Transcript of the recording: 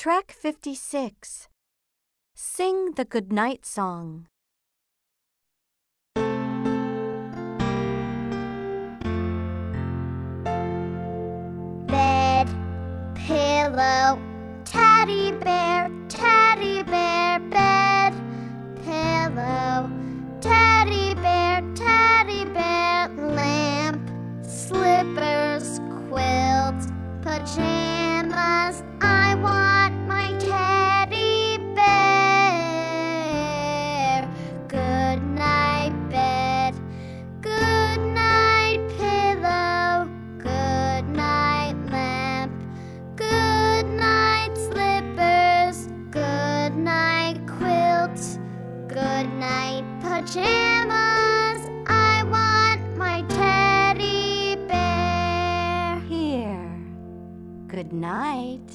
Track 56. Sing the goodnight song. Bed, pillow, teddy bear, bed, pillow, teddy bear, lamp, slippers, quilts, pajamas. I want my teddy bear. Good night, bed. Good night, pillow. Good night, lamp. Good night, slippers. Good night, quilts. Good night, pajamas. I want my teddy bear. Here. Good night.